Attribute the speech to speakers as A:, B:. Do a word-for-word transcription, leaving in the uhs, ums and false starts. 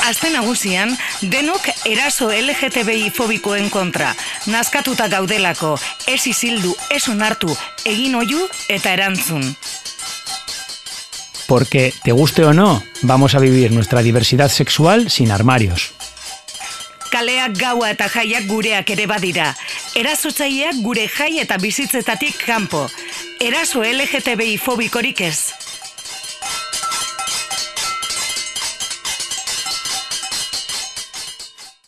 A: aste nagusian, denok eraso L G T B I fobikoen kontra. Nazkatuta gaudelako, ez izildu, ez onartu, egin oihu eta erantzun.
B: Porque, te guste o no, vamos a vivir nuestra diversidad sexual sin armarios.
A: Kaleak, gaua eta jaiak gureak ere badira. Erasotzaileak gure jai eta bizitzetatik kanpo. Eraso L G T B I fobikorik ez.